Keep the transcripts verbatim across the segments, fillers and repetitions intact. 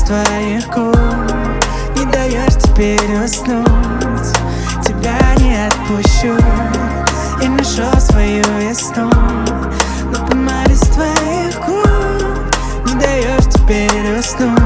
твоих губ не даешь теперь уснуть. Тебя не отпущу, я нашел свою весну. Но помада с твоих губ не даешь теперь уснуть.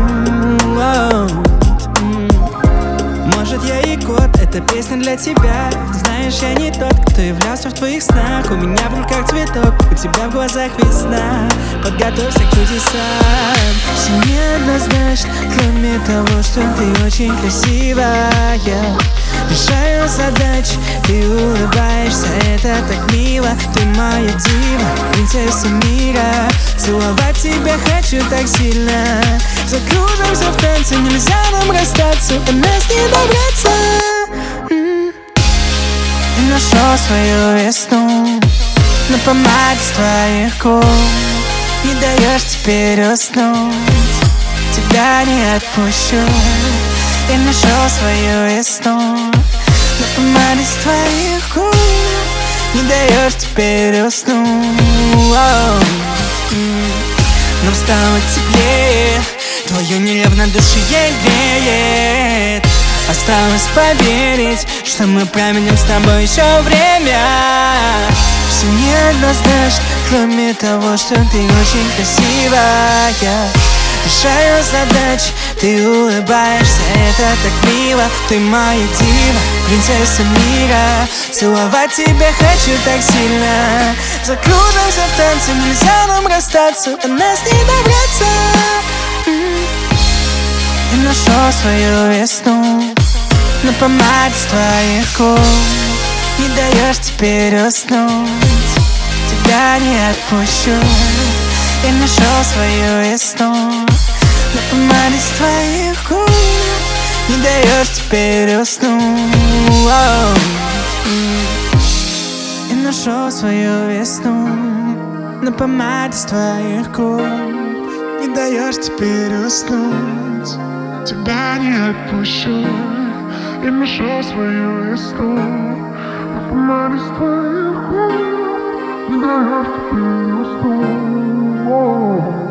Может, я и кот, эта песня для тебя. Знаешь, я не тот, кто являлся в твоих снах. У меня в руках цветок, у тебя в глазах весна. Подготовься к чудесам. Все неоднозначно, кроме того, что ты очень красивая. Решаю задачи, ты улыбаешься, это так мило. Ты моя дива, принцесса мира. Целовать тебя хочу так сильно. Закружимся в танце, нельзя нам расстаться, до нас не добраться. М-м. Я нашел свою весну на помаде с твоих губ не даешь теперь уснуть. Тебя не отпущу, я нашел свою весну на помаде с твоих губ не даешь теперь уснуть. Нам стало теплее, твое неравнодушие греет. Осталось поверить, что мы проведем с тобой еще время. Все неоднозначно, кроме того, что ты очень красивая. Решаю задачи, ты улыбаешься, это так мило. Ты моя дива, принцесса мира. Целовать тебя хочу так сильно. Закружимся в танце, нельзя нам расстаться, до нас не добраться. Я нашел свою весну на помаде с твоих губ не даешь теперь уснуть. Тебя не отпущу, я нашел свою весну на помаде с твоих губ не даешь теперь уснуть. Я нашел свою весну на помаде с твоих губ не даешь теперь уснуть. Тебя не отпущу, я нашел свою весну на помаде с твоих губ не даешь теперь уснуть.